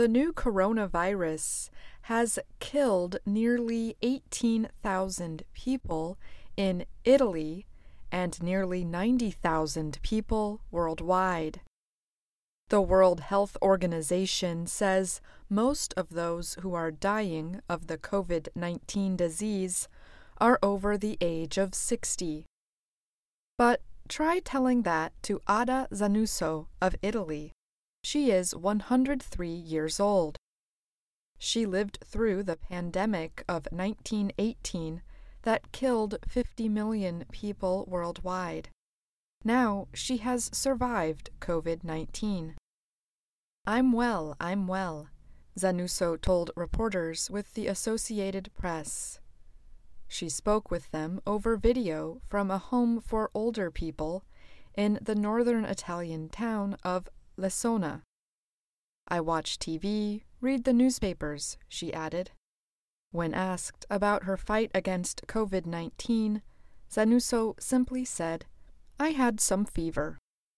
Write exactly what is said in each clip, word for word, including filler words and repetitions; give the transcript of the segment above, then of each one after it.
The new coronavirus has killed nearly eighteen thousand people in Italy and nearly ninety thousand people worldwide. The World Health Organization says most of those who are dying of the COVID nineteen disease are over the age of sixty. But try telling that to Ada Zanuso of Italy. She is one hundred three years old. She lived through the pandemic of nineteen eighteen that killed fifty million people worldwide. Now she has survived COVID nineteen. "I'm well, I'm well," Zanuso told reporters with the Associated Press. She spoke with them over video from a home for older people in the northern Italian town of Lessona. "I watch T V, read the newspapers," she added. When asked about her fight against COVID nineteen, Zanuso simply said, "I had some fever."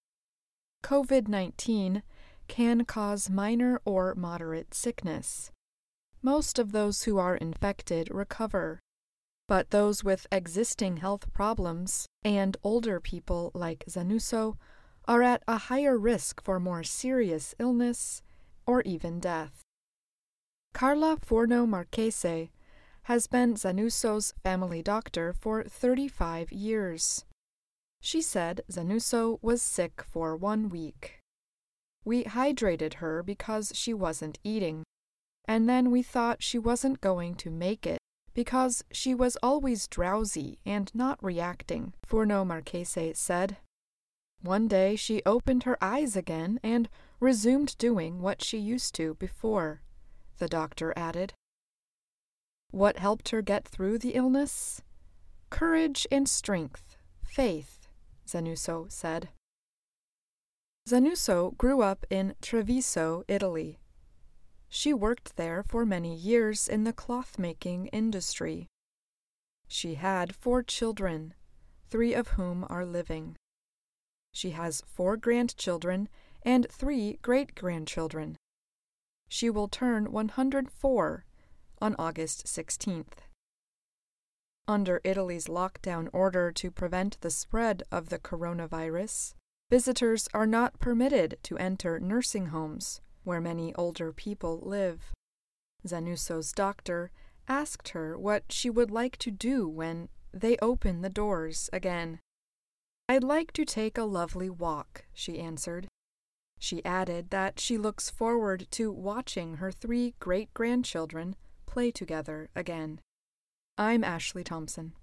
COVID nineteen can cause minor or moderate sickness. Most of those who are infected recover, but those with existing health problems and older people like Zanuso are at a higher risk for more serious illness or even death. Carla Forno Marchese has been Zanuso's family doctor for thirty-five years. She said Zanuso was sick for one week. "We hydrated her because she wasn't eating, and then we thought she wasn't going to make it because she was always drowsy and not reacting," Forno Marchese said. "One day she opened her eyes again and resumed doing what she used to before," the doctor added. What helped her get through the illness? "Courage and strength, faith," Zanuso said. Zanuso grew up in Treviso, Italy. She worked there for many years in the cloth-making industry. She had four children, three of whom are living. She has four grandchildren and three great-grandchildren. She will turn one hundred four on August sixteenth. Under Italy's lockdown order to prevent the spread of the coronavirus, visitors are not permitted to enter nursing homes, where many older people live. Zanuso's doctor asked her what she would like to do when they open the doors again. "I'd like to take a lovely walk," she answered. She added that she looks forward to watching her three great-grandchildren play together again. I'm Ashley Thompson.